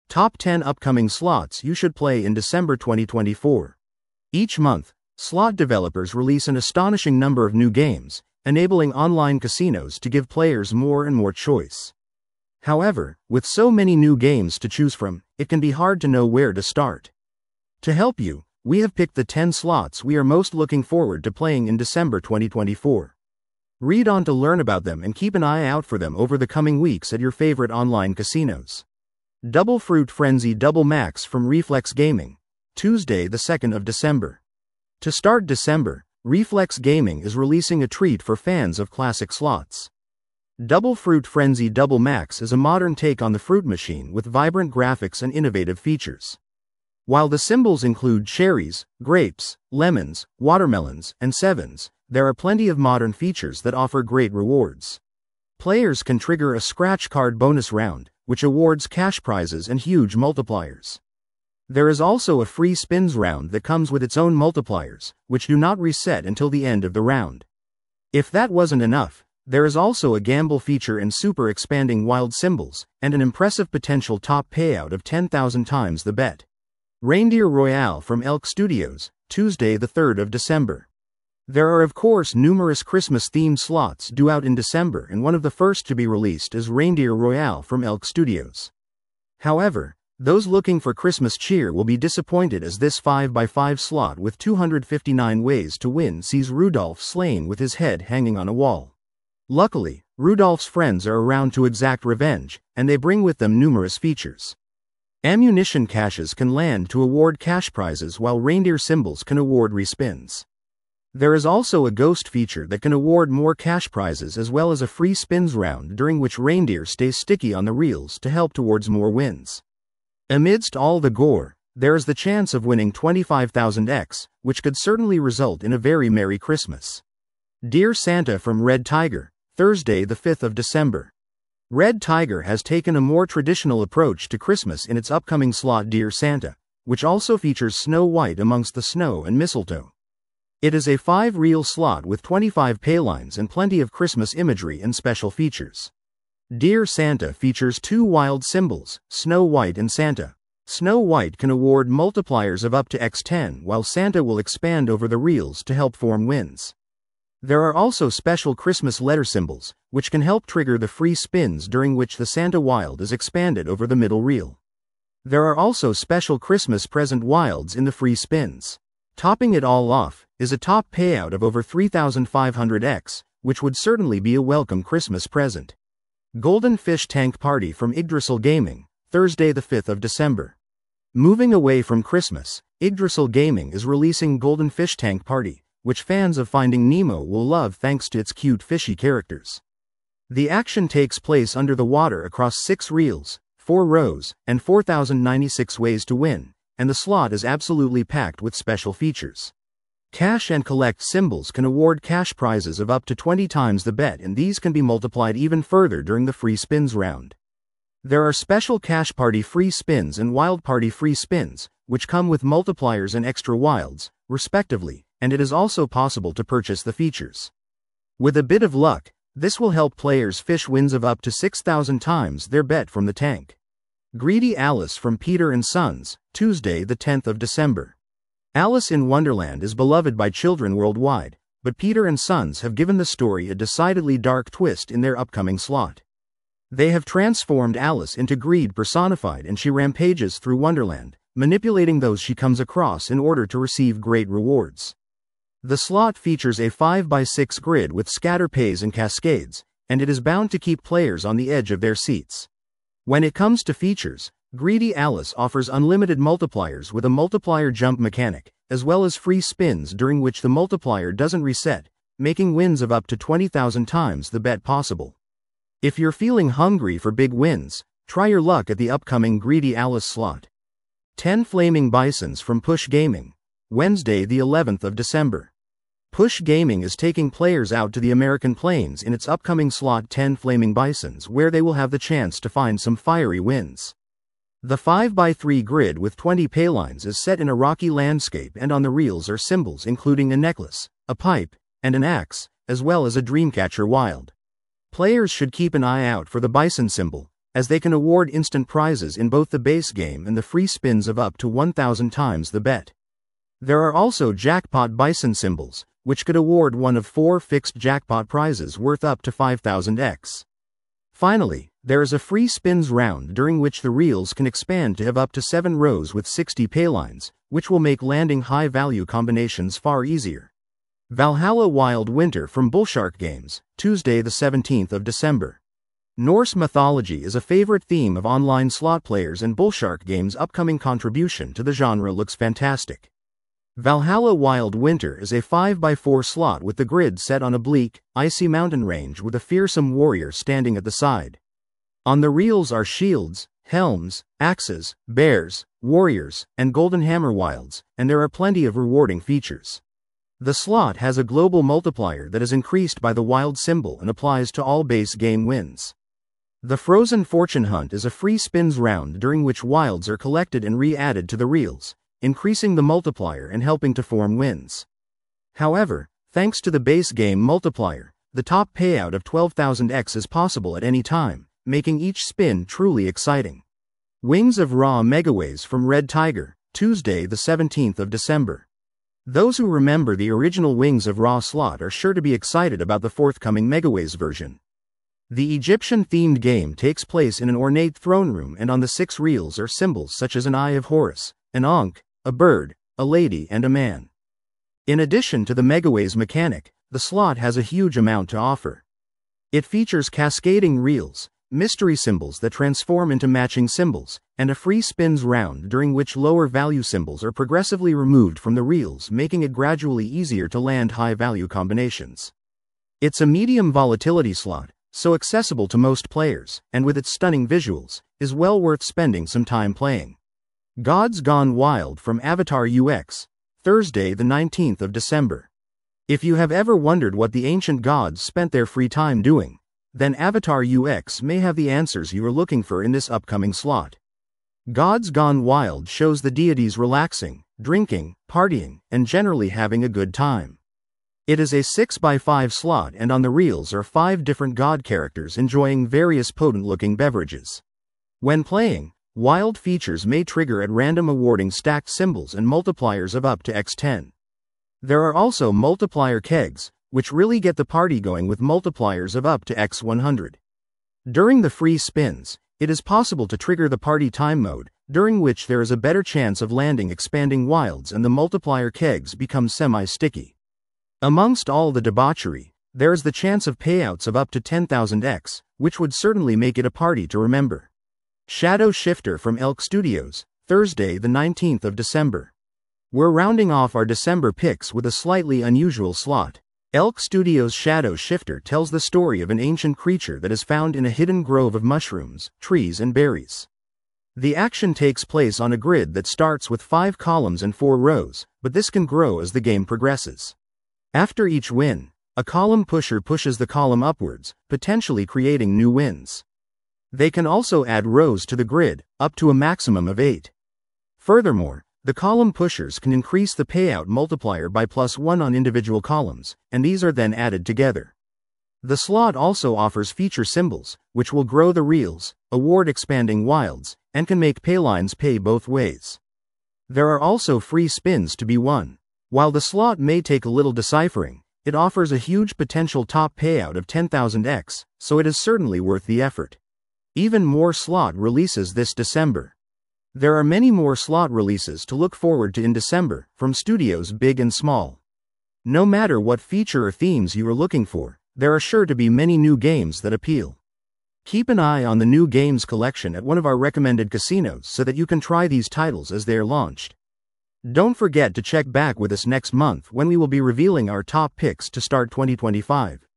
Top 10 upcoming slots you should play in December 2024. Each month, slot developers release an astonishing number of new games, enabling online casinos to give players more and more choice. However, with so many new games to choose from, it can be hard to know where to start. To help you, we have picked the 10 slots we are most looking forward to playing in December 2024. Read on to learn about them and keep an eye out for them over the coming weeks at your favorite online casinos. Double Fruit Frenzy Double Max from Reflex Gaming, Tuesday the 2nd of December. To start December, Reflex Gaming is releasing a treat for fans of classic slots. Double Fruit Frenzy Double Max is a modern take on the fruit machine with vibrant graphics and innovative features. While the symbols include cherries, grapes, lemons, watermelons, and sevens, there are plenty of modern features that offer great rewards. Players can trigger a scratch card bonus round, which awards cash prizes and huge multipliers. There is also a free spins round that comes with its own multipliers, which do not reset until the end of the round. If that wasn't enough, there is also a gamble feature and super expanding wild symbols, and an impressive potential top payout of 10,000 times the bet. Reindeer Royale from Elk Studios, Tuesday the 3rd of December. There are of course numerous Christmas-themed slots due out in December, and one of the first to be released is Reindeer Royale from Elk Studios. However, those looking for Christmas cheer will be disappointed, as this 5x5 slot with 259 ways to win sees Rudolph slain with his head hanging on a wall. Luckily, Rudolph's friends are around to exact revenge, and they bring with them numerous features. Ammunition caches can land to award cash prizes, while reindeer symbols can award respins. There is also a ghost feature that can award more cash prizes, as well as a free spins round during which reindeer stay sticky on the reels to help towards more wins. Amidst all the gore, there is the chance of winning 25,000x, which could certainly result in a very Merry Christmas. Dear Santa from Red Tiger, Thursday the 5th of December. Red Tiger has taken a more traditional approach to Christmas in its upcoming slot Dear Santa, which also features Snow White amongst the snow and mistletoe. It is a 5-reel slot with 25 paylines and plenty of Christmas imagery and special features. Dear Santa features 2 wild symbols, Snow White and Santa. Snow White can award multipliers of up to x10, while Santa will expand over the reels to help form wins. There are also special Christmas letter symbols, which can help trigger the free spins during which the Santa Wild is expanded over the middle reel. There are also special Christmas present wilds in the free spins. Topping it all off is a top payout of over 3,500x, which would certainly be a welcome Christmas present. Golden Fish Tank Party from Yggdrasil Gaming, Thursday the 5th of December. Moving away from Christmas, Yggdrasil Gaming is releasing Golden Fish Tank Party, which fans of Finding Nemo will love thanks to its cute fishy characters. The action takes place under the water across 6 reels, 4 rows, and 4,096 ways to win, and the slot is absolutely packed with special features. Cash and collect symbols can award cash prizes of up to 20 times the bet, and these can be multiplied even further during the free spins round. There are special Cash Party free spins and Wild Party free spins, which come with multipliers and extra wilds, respectively, and it is also possible to purchase the features. With a bit of luck, this will help players fish wins of up to 6,000 times their bet from the tank. Greedy Alice from Peter and Sons, Tuesday the 10th of December. Alice in Wonderland is beloved by children worldwide, but Peter and Sons have given the story a decidedly dark twist in their upcoming slot. They have transformed Alice into greed personified, and she rampages through Wonderland, manipulating those she comes across in order to receive great rewards. The slot features a 5x6 grid with scatter pays and cascades, and it is bound to keep players on the edge of their seats. When it comes to features, Greedy Alice offers unlimited multipliers with a multiplier jump mechanic, as well as free spins during which the multiplier doesn't reset, making wins of up to 20,000 times the bet possible. If you're feeling hungry for big wins, try your luck at the upcoming Greedy Alice slot. 10 Flaming Bisons from Push Gaming, Wednesday the 11th of December. Push Gaming is taking players out to the American Plains in its upcoming slot 10 Flaming Bisons, where they will have the chance to find some fiery wins. The 5x3 grid with 20 paylines is set in a rocky landscape, and on the reels are symbols including a necklace, a pipe, and an axe, as well as a Dreamcatcher Wild. Players should keep an eye out for the bison symbol, as they can award instant prizes in both the base game and the free spins of up to 1,000 times the bet. There are also jackpot bison symbols, which could award one of 4 fixed jackpot prizes worth up to 5,000x. Finally, there is a free spins round during which the reels can expand to have up to 7 rows with 60 paylines, which will make landing high-value combinations far easier. Valhalla Wild Winter from Bullshark Games, Tuesday the 17th of December. Norse mythology is a favorite theme of online slot players, and Bullshark Games' upcoming contribution to the genre looks fantastic. Valhalla Wild Winter is a 5x4 slot with the grid set on a bleak, icy mountain range with a fearsome warrior standing at the side. On the reels are shields, helms, axes, bears, warriors, and golden hammer wilds, and there are plenty of rewarding features. The slot has a global multiplier that is increased by the wild symbol and applies to all base game wins. The Frozen Fortune Hunt is a free spins round during which wilds are collected and re-added to the reels, increasing the multiplier and helping to form wins. However, thanks to the base game multiplier, the top payout of 12,000x is possible at any time, making each spin truly exciting. Wings of Ra Megaways from Red Tiger, Tuesday the 17th of December. Those who remember the original Wings of Ra slot are sure to be excited about the forthcoming Megaways version. The Egyptian-themed game takes place in an ornate throne room, and on the 6 reels are symbols such as an Eye of Horus, an Ankh, a bird, a lady, and a man. In addition to the Megaways mechanic, the slot has a huge amount to offer. It features cascading reels, mystery symbols that transform into matching symbols, and a free spins round during which lower value symbols are progressively removed from the reels, making it gradually easier to land high-value combinations. It's a medium volatility slot, so accessible to most players, and with its stunning visuals, is well worth spending some time playing. Gods Gone Wild from Avatar UX, Thursday the 19th of December. If you have ever wondered what the ancient gods spent their free time doing, then Avatar UX may have the answers you are looking for in this upcoming slot. Gods Gone Wild shows the deities relaxing, drinking, partying, and generally having a good time. It is a 6x5 slot, and on the reels are 5 different god characters enjoying various potent-looking beverages. When playing, wild features may trigger at random, awarding stacked symbols and multipliers of up to x10. There are also multiplier kegs, which really get the party going with multipliers of up to x100. During the free spins, it is possible to trigger the party time mode, during which there is a better chance of landing expanding wilds and the multiplier kegs become semi-sticky. Amongst all the debauchery, there is the chance of payouts of up to 10,000x, which would certainly make it a party to remember. Shadow Shifter from Elk Studios, Thursday the 19th of December. We're rounding off our December picks with a slightly unusual slot. Elk Studios' Shadow Shifter tells the story of an ancient creature that is found in a hidden grove of mushrooms, trees, and berries. The action takes place on a grid that starts with 5 columns and 4 rows, but this can grow as the game progresses. After each win, a column pusher pushes the column upwards, potentially creating new wins. They can also add rows to the grid, up to a maximum of 8. Furthermore, the column pushers can increase the payout multiplier by +1 on individual columns, and these are then added together. The slot also offers feature symbols, which will grow the reels, award expanding wilds, and can make paylines pay both ways. There are also free spins to be won. While the slot may take a little deciphering, it offers a huge potential top payout of 10,000x, so it is certainly worth the effort. Even more slot releases this December. There are many more slot releases to look forward to in December, from studios big and small. No matter what feature or themes you are looking for, there are sure to be many new games that appeal. Keep an eye on the new games collection at one of our recommended casinos so that you can try these titles as they are launched. Don't forget to check back with us next month when we will be revealing our top picks to start 2025.